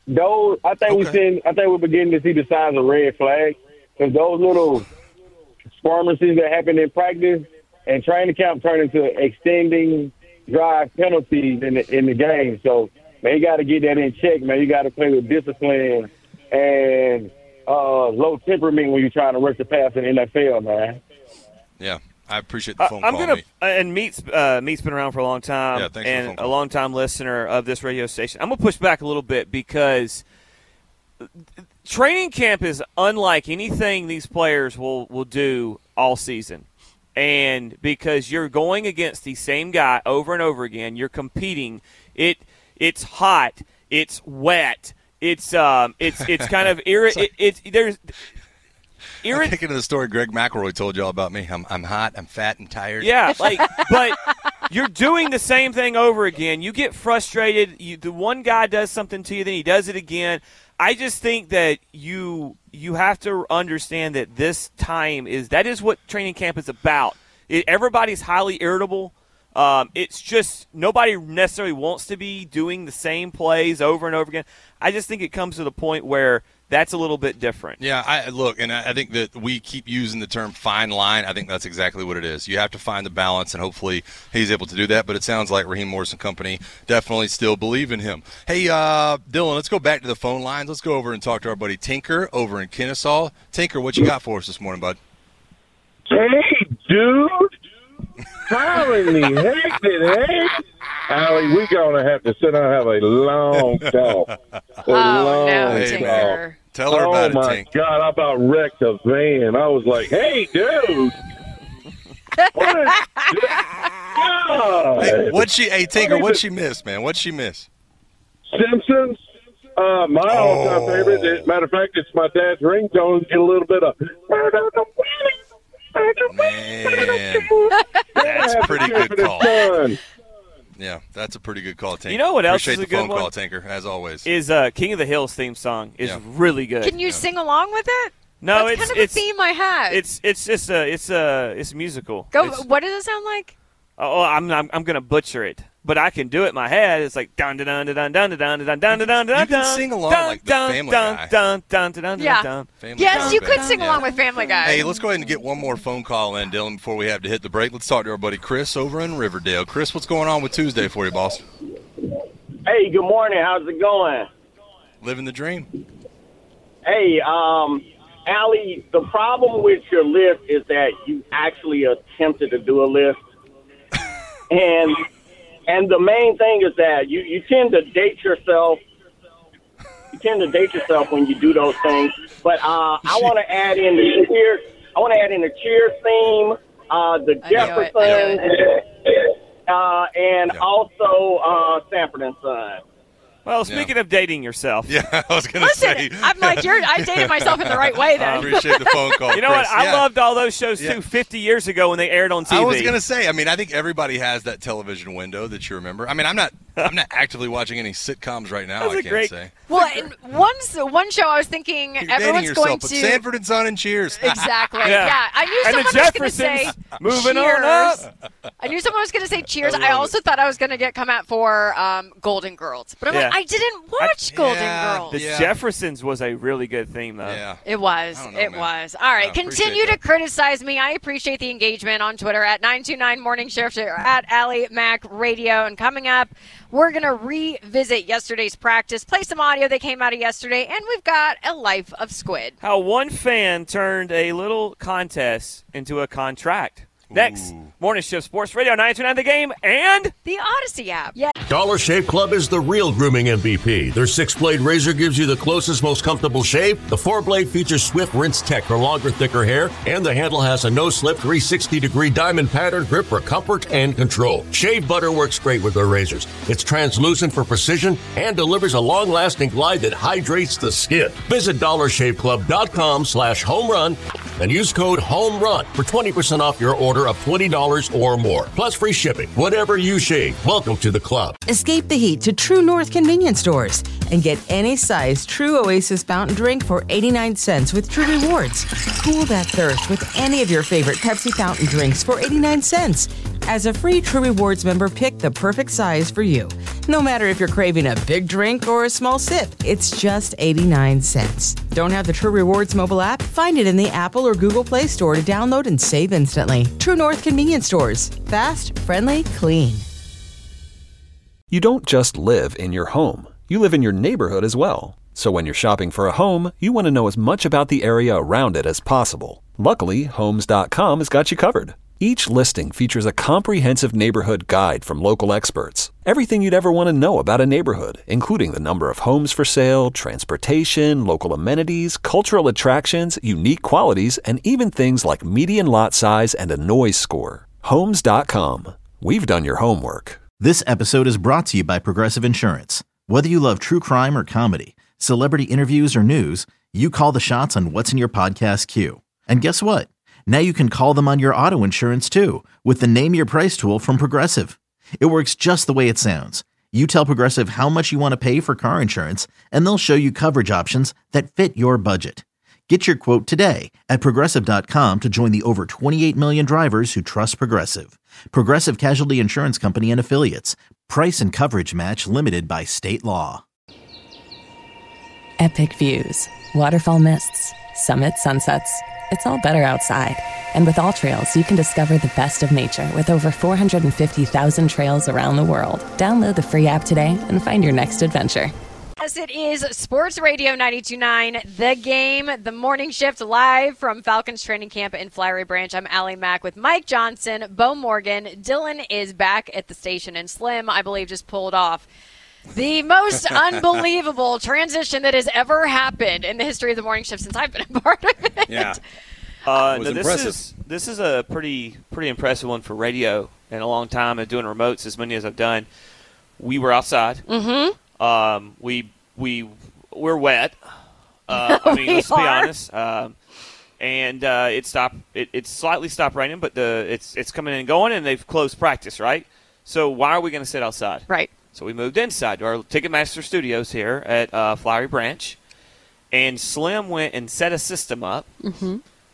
those, I think Okay. we seen, I think we're beginning to see the signs of red flags. Because those little skirmishes that happen in practice and training camp turn into extending drive penalties in the, in the game. So, man, you got to get that in check, man. You got to play with discipline and uh, low temperament when you're trying to rush the pass in the N F L, man. Yeah, I appreciate the phone I'm call. gonna Meat. uh, and Meat's uh, Meat's been around for a long time, Yeah, thanks for the phone and call. a long time listener of this radio station. I'm gonna push back a little bit because training camp is unlike anything these players will will do all season, and because you're going against the same guy over and over again, you're competing. It it's hot, it's wet, it's um it's it's kind of irri- it, it's there's. I'm thinking of the story Greg McElroy told y'all about me. I'm I'm hot, I'm fat, and tired. Yeah, like, but you're doing the same thing over again. You get frustrated. You, the one guy does something to you, then he does it again. I just think that you you have to understand that this time is that is what training camp is about. It, everybody's highly irritable. Um, it's just nobody necessarily wants to be doing the same plays over and over again. I just think it comes to the point where that's a little bit different. Yeah, I look, and I I think that we keep using the term fine line. I think that's exactly what it is. You have to find the balance, and hopefully he's able to do that. But it sounds like Raheem Morris and company definitely still believe in him. Hey, uh, Dylan, let's go back to the phone lines. Let's go over and talk to our buddy Tinker over in Kennesaw. Tinker, what you got for us this morning, bud? Hey, dude. How in the heck did heck? Allie, we're going to have to sit down and have a long talk. A Oh, long no, Hey, talk. Tinker. Tell her Oh, about it, my Tink. God, I about wrecked a van. I was like, hey, dude. What is God. Hey, what'd she? Hey, Tinker, What what'd is she miss, man? What'd she miss? Simpsons? Uh, my all-time favorite. As a matter of fact, it's my dad's ringtone. Get a little bit of... Man, that's a pretty good call. Son. Yeah, that's a pretty good call, Tinker. You know what else Appreciate is a the good phone one? call, Tinker, as always. Is uh, King of the Hills theme song is Yeah. really good. Can you sing along with it? No, That's it's kind of it's a theme I had. it's it's just a it's a it's a musical. Go. It's- What does it sound like? oh, I'm I'm, I'm gonna butcher it, but I can do it in my head. It's like dun dun dun dun dun dun dun dun dun dun dun dun. You can sing along like the Family Guy. Dun dun dun dun Yeah. dun. Family Yes, Guy, you could man. sing Yeah. along with Family Guy. Hey, let's go ahead and get one more phone call in, Dylan, before we have to hit the break. Let's talk to our buddy Chris over in Riverdale. Chris, what's going on with Tuesday for you, boss? Hey, good morning. How's it going? Living the dream. Hey, um, Allie, the problem with your list is that you actually attempted to do a list. and and the main thing is that you, you tend to date yourself. You tend to date yourself when you do those things. But uh, I want to add in the cheer. I want to add in the cheer theme, uh, the I knew it. I knew Jeffersons, uh, and Yeah. also uh, Sanford and Son. Well, speaking of dating yourself, Yeah, I was going to Listen, say. I'm like, you're. I dated myself in the right way I then. appreciate the phone call. you know what? Chris. I Yeah. loved all those shows Yeah. too. Fifty years ago when they aired on T V. I was going to say, I mean, I think everybody has that television window that you remember. I mean, I'm not I'm not actively watching any sitcoms right now, That's I a can't great- say. Well, and once one show I was thinking You're dating everyone's yourself, going but to Sanford and Son and Cheers. exactly. Yeah. Yeah. I knew And the someone was going to say Jeffersons moving on Cheers. up. I knew someone was going to say Cheers. I I, love also thought I was going to get come out for um, Golden Girls, but I'm Yeah. like, I didn't watch Golden Yeah. Girls. The Yeah. Jeffersons was a really good theme, though. Yeah. It was. I don't know, it man. was. All right. I appreciate Continue to that. criticize me. I appreciate the engagement on Twitter at nine two nine Morning Shift or at Allie Mac Radio. And coming up, we're going to revisit yesterday's practice, play some audio that came out of yesterday, and we've got a life of squid. How one fan turned a little contest into a contract. Next, Ooh. Morning Shift Sports Radio, nine two nine The Game, and The Odyssey app. Yeah. Dollar Shave Club is the real grooming M V P. Their six-blade razor gives you the closest, most comfortable shave. The four-blade features Swift Rinse Tech for longer, thicker hair. And the handle has a no-slip three sixty degree diamond pattern grip for comfort and control. Shave butter works great with their razors. It's translucent for precision and delivers a long-lasting glide that hydrates the skin. Visit dollar shave club dot com slash home run and use code HOMERUN for twenty percent off your order of twenty dollars or more. Plus free shipping. Whatever you shave, welcome to the club. Escape the heat to True North convenience stores and get any size True Oasis fountain drink for eighty-nine cents with True Rewards. Cool that thirst with any of your favorite Pepsi fountain drinks for eighty-nine cents. As a free True Rewards member, pick the perfect size for you. No matter if you're craving a big drink or a small sip, it's just eighty-nine cents. Don't have the True Rewards mobile app? Find it in the Apple or Google Play Store to download and save instantly. True North Convenience Stores. Fast, friendly, clean. You don't just live in your home. You live in your neighborhood as well. So when you're shopping for a home, you want to know as much about the area around it as possible. Luckily, Homes dot com has got you covered. Each listing features a comprehensive neighborhood guide from local experts. Everything you'd ever want to know about a neighborhood, including the number of homes for sale, transportation, local amenities, cultural attractions, unique qualities, and even things like median lot size and a noise score. Homes dot com. We've done your homework. This episode is brought to you by Progressive Insurance. Whether you love true crime or comedy, celebrity interviews or news, you call the shots on what's in your podcast queue. And guess what? Now you can call them on your auto insurance too with the Name Your Price tool from Progressive. It works just the way it sounds. You tell Progressive how much you want to pay for car insurance, and they'll show you coverage options that fit your budget. Get your quote today at Progressive dot com to join the over twenty-eight million drivers who trust Progressive. Progressive Casualty Insurance Company and Affiliates. Price and coverage match limited by state law. Epic views, waterfall mists, summit sunsets. It's all better outside. And with All Trails, you can discover the best of nature with over four hundred fifty thousand trails around the world. Download the free app today and find your next adventure. Yes, it is Sports Radio ninety-two point nine, The Game, the morning shift live from Falcons training camp in Flowery Branch. I'm Allie Mack with Mike Johnson, Bo Morgan. Dylan is back at the station, and Slim, I believe, just pulled off the most unbelievable transition that has ever happened in the history of the morning shift since I've been a part of it. Yeah. Uh, was no, this impressive. is this is a pretty pretty impressive one for radio in a long time and doing remotes as many as I've done. We were outside. Mm-hmm. Um, we we we're wet. Uh, I mean, We let's are. be honest. Um, and uh, it stopped. It, it slightly stopped raining, but the it's it's coming and going, and they've closed practice, right? So why are we going to sit outside? Right. So we moved inside to our Ticketmaster studios here at uh, Flowery Branch, and Slim went and set a system up Mm-hmm.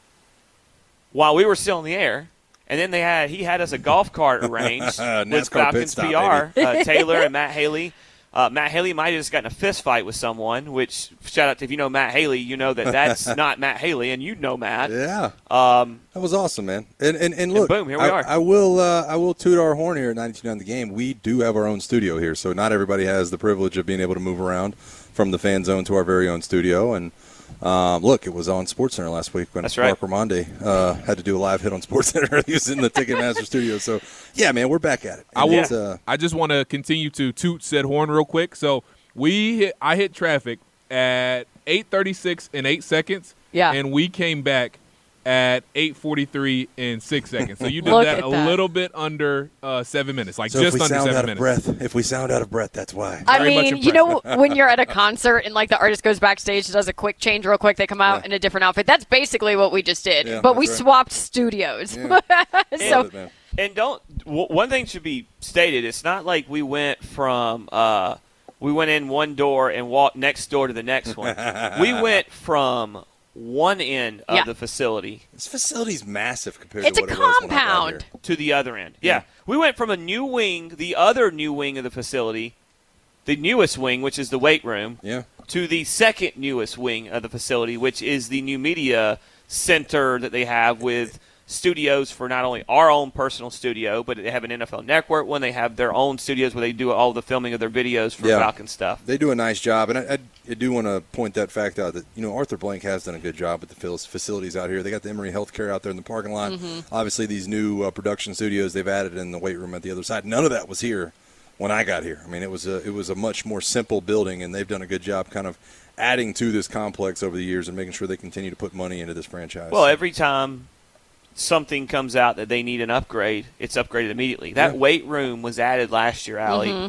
while we were still in the air. And then they had he had us a golf cart arranged with NASCAR pit Falcons stop, P R, uh, Taylor and Matt Haley. Uh, Matt Haley might have just gotten a fist fight with someone, which, shout out to, if you know Matt Haley, you know that that's not Matt Haley, and you know Matt. Yeah. Um, That was awesome, man. And and, and look, boom, here we I, are. I will uh, I will toot our horn here at ninety-two point nine The Game. We do have our own studio here, so not everybody has the privilege of being able to move around from the fan zone to our very own studio. And um, look, it was on SportsCenter last week when That's right. Mark Ramondi uh, had to do a live hit on SportsCenter. He was in the Ticketmaster studio. So, yeah, man, we're back at it. I And will. it's, uh, I just want to continue to toot said horn real quick. So we hit. I hit traffic at eight thirty-six in eight seconds. Yeah. And we came back at eight forty-three in six seconds. So you did Look that at a that. little bit under uh, seven minutes, like so if just we under sound seven out minutes. of breath, if we sound out of breath, that's why. I Very much mean, you know, impressive. when you're at a concert and, like, the artist goes backstage, does a quick change real quick, they come out Yeah. in a different outfit. That's basically what we just did. Yeah, but we that's right. swapped studios. Yeah. so, Love it, man. And don't w- one thing should be stated. It's not like we went from uh, we went in one door and walked next door to the next one. We went from one end of Yeah. the facility This facility's massive compared it's to a what it was when I got compound. here. to the other end. Yeah. Yeah. We went from a new wing, the other new wing of the facility, the newest wing, which is the weight room, Yeah. to the second newest wing of the facility, which is the new media center that they have with studios for not only our own personal studio, but they have an N F L Network one. They have their own studios where they do all the filming of their videos for Yeah. Falcon stuff. They do a nice job, and I, I, I do want to point that fact out that, you know, Arthur Blank has done a good job with the fil- facilities out here. They got the Emory Healthcare out there in the parking lot. Obviously, these new uh, production studios they've added in the weight room at the other side. None of that was here when I got here. I mean, it was a, it was a much more simple building, and they've done a good job kind of adding to this complex over the years and making sure they continue to put money into this franchise. Well, every time something comes out that they need an upgrade, it's upgraded immediately. That Yeah. weight room was added last year, Allie,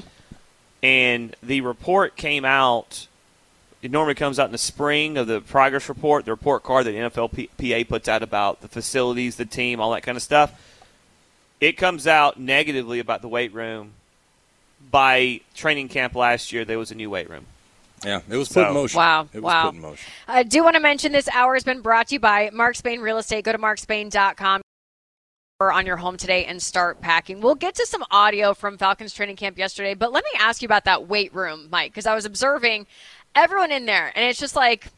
and the report came out. It normally comes out in the spring of the progress report, the report card that N F L P A puts out about the facilities, the team, all that kind of stuff. It comes out negatively about the weight room. By training camp last year, there was a new weight room. Yeah, it was put So- in motion. Wow, It was wow. put in motion. I do want to mention this hour has been brought to you by Mark Spain Real Estate. Go to mark spain dot com. on your home today and start packing. We'll get to some audio from Falcons training camp yesterday, but let me ask you about that weight room, Mike, because I was observing everyone in there, and it's just like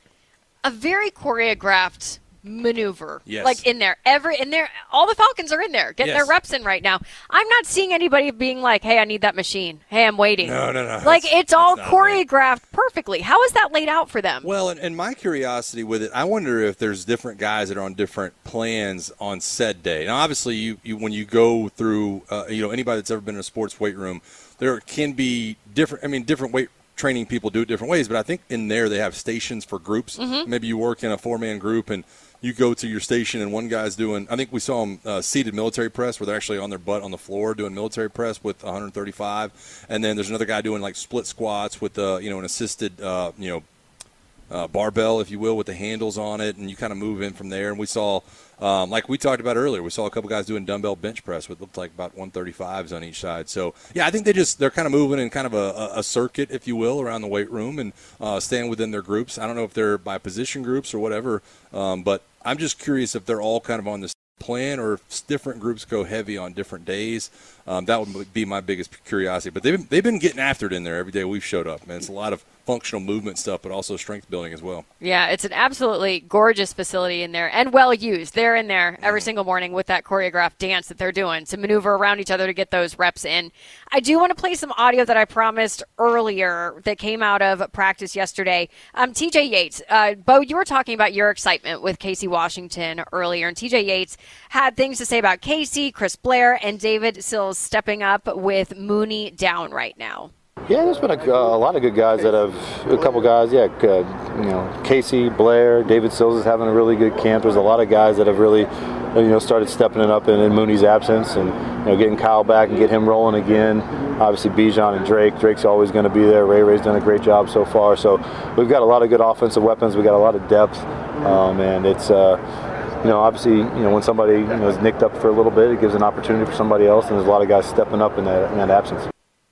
a very choreographed maneuver. Yes. Like in there. Every in there all the Falcons are in there getting Yes. their reps in right now. I'm not seeing anybody being like, hey, I need that machine. Hey, I'm waiting. No, no, no. Like That's- it's all that's not choreographed perfectly. How is that laid out for them? Well, and, and my curiosity with it, I wonder if there's different guys that are on different plans on said day. Now, obviously, you, you when you go through, uh, you know, anybody that's ever been in a sports weight room, there can be different. I mean, different weight training people do it different ways. But I think in there they have stations for groups. Mm-hmm. Maybe you work in a four-man group and you go to your station and one guy's doing, I think we saw them uh, seated military press where they're actually on their butt on the floor doing military press with one thirty-five. And then there's another guy doing like split squats with, uh, you know, an assisted, uh, you know, uh, barbell, if you will, with the handles on it. And you kind of move in from there. And we saw, um, like we talked about earlier, we saw a couple guys doing dumbbell bench press with looked like about one thirty-fives on each side. So, yeah, I think they just, they're kind of moving in kind of a, a circuit, if you will, around the weight room and uh, staying within their groups. I don't know if they're by position groups or whatever, um, but I'm just curious if they're all kind of on this plan or if different groups go heavy on different days. Um, that would be my biggest curiosity. But they've been, they've been getting after it in there every day we've showed up. Man, it's a lot of functional movement stuff, but also strength building as well. Yeah, it's an absolutely gorgeous facility in there and well used. They're in there every single morning with that choreographed dance that they're doing to maneuver around each other to get those reps in. I do want to play some audio that I promised earlier that came out of practice yesterday. Um, T J Yates, uh, Bo, you were talking about your excitement with Casey Washington earlier, and T J Yates had things to say about Casey, Chris Blair, and David Sills stepping up with Mooney down right now. Yeah, there's been a, uh, a lot of good guys that have, a couple guys, yeah, uh, you know, Casey, Blair, David Sills is having a really good camp. There's a lot of guys that have really, you know, started stepping it up in, in Mooney's absence and, you know, getting Kyle back and get him rolling again. Obviously, Bijan and Drake. Drake's always going to be there. Ray Ray's done a great job so far. So we've got a lot of good offensive weapons. We've got a lot of depth, um, and it's, uh, you know, obviously, you know, when somebody, you know, is nicked up for a little bit, it gives an opportunity for somebody else, and there's a lot of guys stepping up in that, in that absence.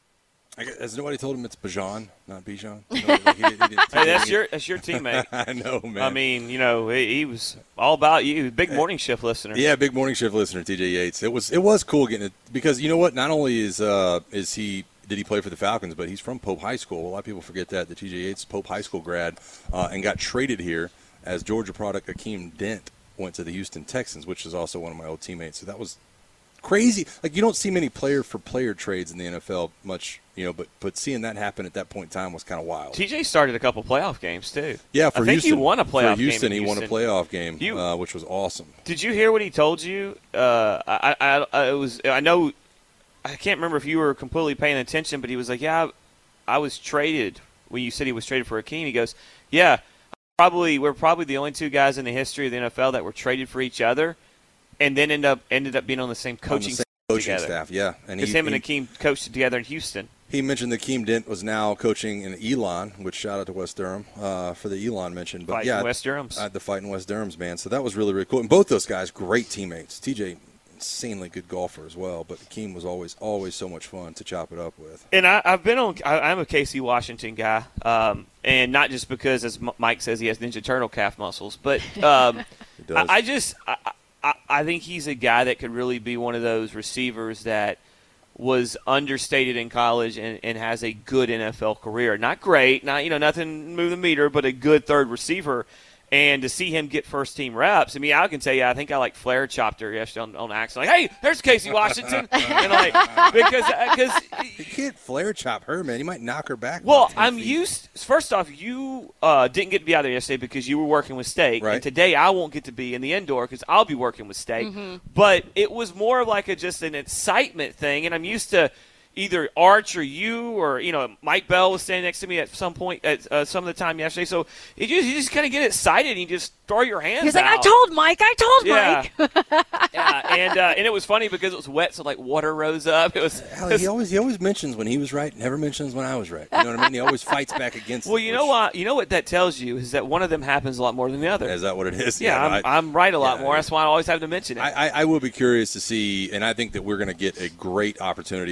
Has nobody told him it's Bijan, not Bijan? No, he, he hey, that's your that's your teammate. I know, man. I mean, you know, he, he was all about you. Big morning shift listener. Yeah, big morning shift listener, T J Yates. It was it was cool getting it because you know what? Not only is uh, is he did he play for the Falcons, but he's from Pope High School. A lot of people forget that the T J Yates Pope High School grad uh, and got traded here as Georgia product Akeem Dent went to the Houston Texans, which is also one of my old teammates. So that was crazy. Like, you don't see many player for player trades in the N F L much, you know, but but seeing that happen at that point in time was kind of wild. T J started a couple playoff games too. Yeah, for I think Houston. he won a playoff for Houston, game. he Houston. won a playoff game, You, uh, which was awesome. Did you hear what he told you? Uh, I, I, I, it was. I know. I can't remember if you were completely paying attention, but he was like, "Yeah, I, I was traded." When you said he was traded for Akeem, he goes, "Yeah, probably we're probably the only two guys in the history of the N F L that were traded for each other, and then end up ended up being on the same coaching." Coaching together. staff, yeah. And Because him and Akeem coached together in Houston. He mentioned that Akeem Dent was now coaching in Elon, which shout out to West Durham uh, for the Elon mention. But Fighting yeah, West Durham's. Uh, the fight in West Durham's, man. So that was really, really cool. And both those guys, great teammates. T J, insanely good golfer as well. But Akeem was always, always so much fun to chop it up with. And I, I've been on. I, I'm a Casey Washington guy, um, and not just because, as Mike says, he has Ninja Turtle calf muscles, but um, I, I just. I, I, I think he's a guy that could really be one of those receivers that was understated in college and, and has a good N F L career. Not great, not you know nothing move the meter, but a good third receiver. And to see him get first-team reps, I mean, I can tell you, I think I like flare chopped her yesterday on, on accident. Like, hey, there's Casey Washington. and like, because because you can't flare chop her, man. You might knock her back. Well, I'm feet. used. First off, you uh, didn't get to be out there yesterday because you were working with State. Right. And today I won't get to be in the indoor because I'll be working with State. Mm-hmm. But it was more like a just an excitement thing, and I'm used to either Arch or you or, you know, Mike Bell was standing next to me at some point at uh, some of the time yesterday. So it just, you just kind of get excited and you just throw your hands He's out. like, I told Mike, I told yeah. Mike. yeah, and uh, and it was funny because it was wet, so like water rose up. It was, Allie, he always he always mentions when he was right, never mentions when I was right. You know what I mean? He always fights back against. Well, it, you which, know what? You know what that tells you is that one of them happens a lot more than the other. Is that what it is? Yeah, yeah I'm, no, I, I'm right a lot yeah, more. yeah. That's why I always have to mention it. I, I, I will be curious to see, and I think that we're going to get a great opportunity on Friday.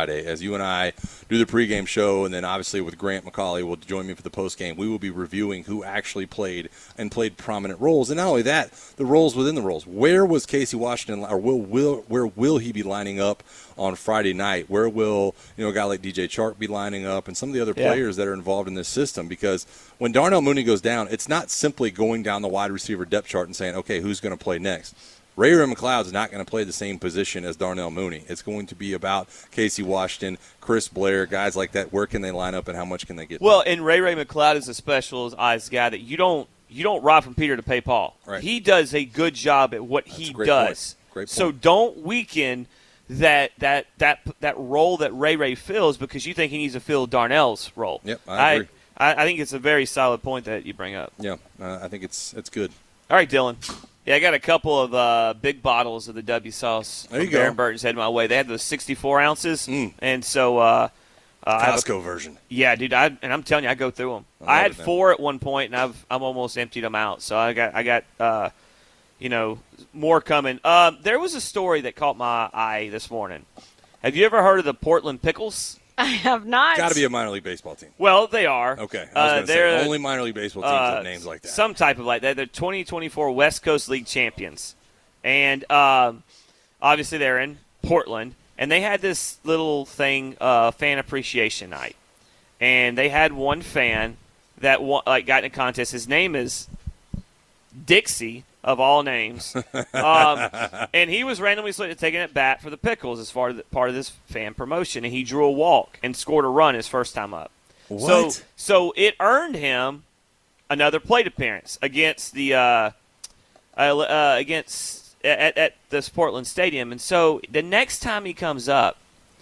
Friday as you and I do the pregame show, and then obviously with Grant McCauley will join me for the postgame. We will be reviewing who actually played and played prominent roles, and not only that, the roles within the roles. Where was Casey Washington, or will, will where will he be lining up on Friday night? Where will you know a guy like D J Chark be lining up, and some of the other Yeah. players that are involved in this system? Because when Darnell Mooney goes down, it's not simply going down the wide receiver depth chart and saying, okay, who's going to play next? Ray-Ray McCloud's not going to play the same position as Darnell Mooney. It's going to be about Casey Washington, Chris Blair, guys like that. Where can they line up, and how much can they get? Well, and Ray-Ray McCloud is a specialized guy that you don't you don't rob from Peter to pay Paul. Right. He does a good job at what That's he a great does. point. Great So point. don't weaken that that that that role that Ray-Ray fills because you think he needs to fill Darnell's role. Yep, I agree. I, I think it's a very solid point that you bring up. Yeah, uh, I think it's it's good. All right, Dylan. Yeah, I got a couple of uh, big bottles of the W sauce There from you go. Baron Burton's headed my way. They had those sixty-four ounces, Mm. and so uh, uh, I have a- Costco version. Yeah, dude, I, and I'm telling you, I go through them. I I, love had it, man. four at one point, and I've I'm almost emptied them out. So I got I got uh, you know more coming. Um, there was a story that caught my eye this morning. Have you ever heard of the Portland Pickles? I have not. Got to be a minor league baseball team. Well, they are. Okay, I was Uh, going to they're say only minor league baseball teams uh, have names like that. Some type of like that. They're twenty twenty-four West Coast League champions, and um, obviously they're in Portland. And they had this little thing, uh, fan appreciation night, and they had one fan that won, like got in a contest. His name is Dixie, of all names, um, and he was randomly selected taking at bat for the Pickles as far as part of this fan promotion, and he drew a walk and scored a run his first time up. What? So, so it earned him another plate appearance against the uh, uh, uh, against at, at this Portland Stadium, and so the next time he comes up,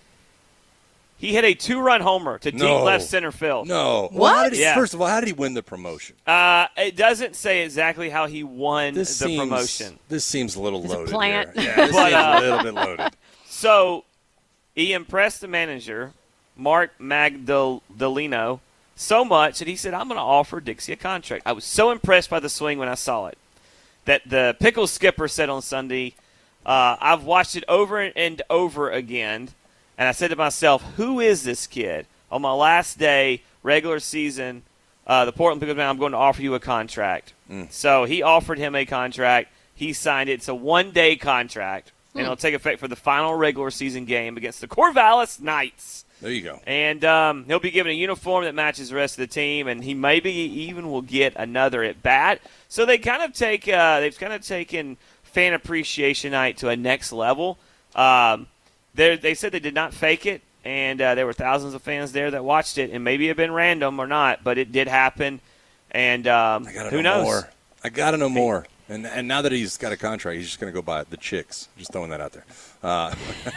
he hit a two-run homer to deep No. left center field. No. Well, What? how did he, Yeah. First of all, how did he win the promotion? Uh, it doesn't say exactly how he won This the seems, promotion. This seems a little It's a loaded. plant. Here. Yeah, this But, seems uh, a little bit loaded. So he impressed the manager, Mark Magdaleno, so much that he said, I'm going to offer Dixie a contract. I was so impressed by the swing when I saw it that the Pickles skipper said on Sunday, uh, I've watched it over and over again, and I said to myself, who is this kid? On my last day, regular season, uh, the Portland Pickles man, I'm going to offer you a contract. Mm. So he offered him a contract. He signed it. It's a one-day contract, and it'll take effect for the final regular season game against the Corvallis Knights. There you go. And um, he'll be given a uniform that matches the rest of the team, and he maybe even will get another at bat. So they kind of take uh, they've kind of taken fan appreciation night to a next level. Um, they they said they did not fake it, and uh, there were thousands of fans there that watched it, and maybe it had been random or not, but it did happen. And um, I gotta who know knows? more. I got to know more. And and now that he's got a contract, he's just going to go buy the chicks. Just throwing that out there. Uh,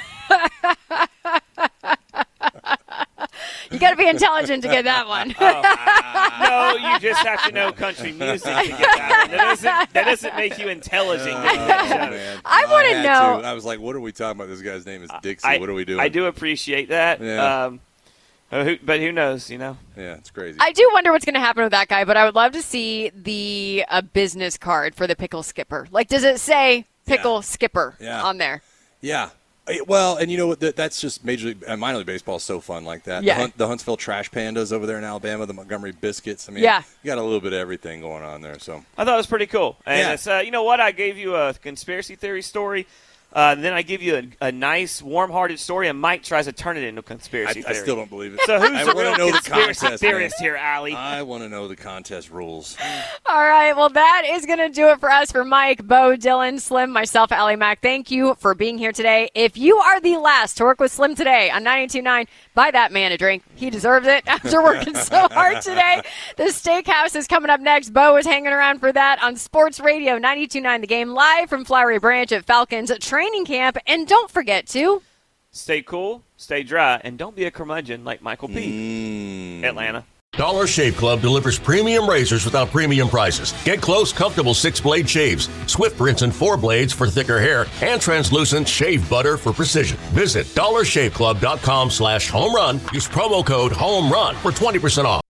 You got to be intelligent to get that one. No, you just have to know country music to get that one. That doesn't, that doesn't make you intelligent. oh, getting that show. man. I wanna had know- to. I was like, what are we talking about? This guy's name is Dixie. I, what are we doing? I do appreciate that. Yeah. Um, uh, who, but who knows, you know? Yeah, it's crazy. I do wonder what's going to happen with that guy, but I would love to see the uh, business card for the Pickle Skipper. Like, does it say Pickle Yeah. Skipper Yeah. on there? Yeah. Eh, Well, and you know what? That, that's just Major League, uh, minor league baseball is so fun like that. Yeah. The, Hunt, the Huntsville Trash Pandas over there in Alabama, the Montgomery Biscuits. I mean, Yeah. you got a little bit of everything going on there. So I thought it was pretty cool. And Yeah. it's, uh, you know what? I gave you a conspiracy theory story. Uh, and then I give you a, a nice, warm-hearted story, and Mike tries to turn it into a I, conspiracy I theory. still don't believe it. So who's I the wanna real know the conspiracy contest, theorist man. here, Allie? I want to know the contest rules. All right, well, that is going to do it for us. For Mike, Bo, Dylan, Slim, myself, Allie Mack, thank you for being here today. If you are the last to work with Slim today on ninety-two point nine, buy that man a drink. He deserves it after working so hard today. The Steakhouse is coming up next. Bo is hanging around for that on Sports Radio ninety-two point nine, The Game, live from Flowery Branch at Falcons training camp. And don't forget to Stay cool, stay dry, and don't be a curmudgeon like Michael P. Mm. Atlanta. Dollar Shave Club delivers premium razors without premium prices. Get close, comfortable six-blade shaves, Swift rinse and four blades for thicker hair, and translucent shave butter for precision. Visit dollar shave club dot com slash home run. Use promo code HOME RUN for twenty percent off.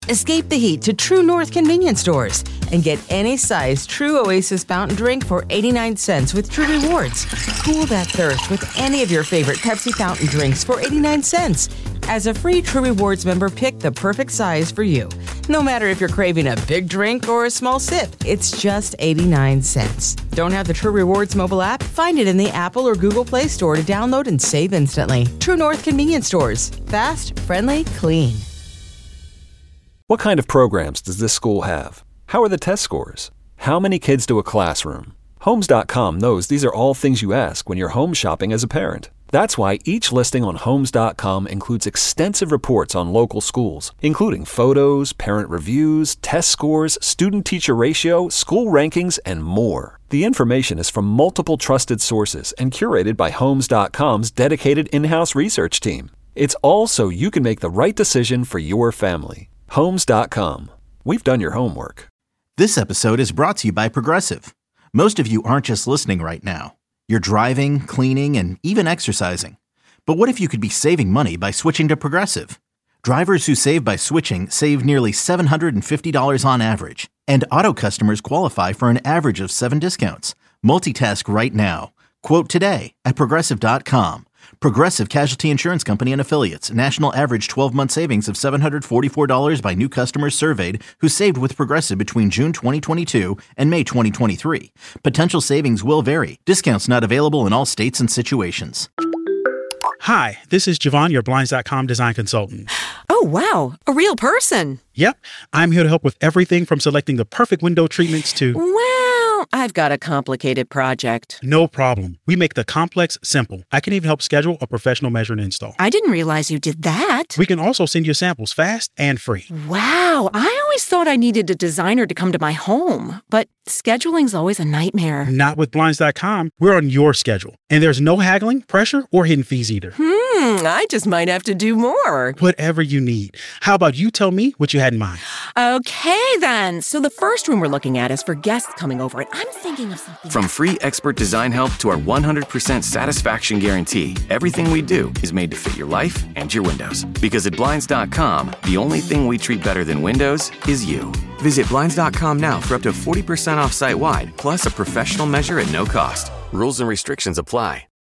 Escape the heat to True North convenience stores and get any size True Oasis fountain drink for eighty-nine cents with True Rewards. Cool that thirst with any of your favorite Pepsi fountain drinks for eighty-nine cents. As a free True Rewards member, pick the perfect size for you. No matter if you're craving a big drink or a small sip, it's just eighty-nine cents. Don't have the True Rewards mobile app? Find it in the Apple or Google Play Store to download and save instantly. True North convenience stores. Fast, friendly, clean. What kind of programs does this school have? How are the test scores? How many kids do a classroom? Homes dot com knows these are all things you ask when you're home shopping as a parent. That's why each listing on Homes dot com includes extensive reports on local schools, including photos, parent reviews, test scores, student-teacher ratio, school rankings, and more. The information is from multiple trusted sources and curated by Homes dot com's dedicated in-house research team. It's all so you can make the right decision for your family. Homes dot com. We've done your homework. This episode is brought to you by Progressive. Most of you aren't just listening right now. You're driving, cleaning, and even exercising. But what if you could be saving money by switching to Progressive? Drivers who save by switching save nearly seven hundred fifty dollars on average. And auto customers qualify for an average of seven discounts. Multitask right now. Quote today at Progressive dot com. Progressive Casualty Insurance Company and Affiliates. National average twelve-month savings of seven hundred forty-four dollars by new customers surveyed who saved with Progressive between June twenty twenty-two and May twenty twenty-three. Potential savings will vary. Discounts not available in all states and situations. Hi, this is Javon, your Blinds dot com design consultant. Oh, wow. A real person. Yep. I'm here to help with everything from selecting the perfect window treatments to... Well, I've got a complicated project. No problem. We make the complex simple. I can even help schedule a professional measure and install. I didn't realize you did that. We can also send you samples fast and free. Wow. I always thought I needed a designer to come to my home, but scheduling's always a nightmare. Not with Blinds dot com. We're on your schedule. And there's no haggling, pressure, or hidden fees either. Hmm, I just might have to do more. Whatever you need. How about you tell me what you had in mind? Okay, then. So the first room we're looking at is for guests coming over, and I'm thinking of something. From free expert design help to our one hundred percent satisfaction guarantee, everything we do is made to fit your life and your windows. Because at Blinds dot com, the only thing we treat better than windows is you. Visit Blinds dot com now for up to forty percent off site-wide, plus a professional measure at no cost. Rules and restrictions apply.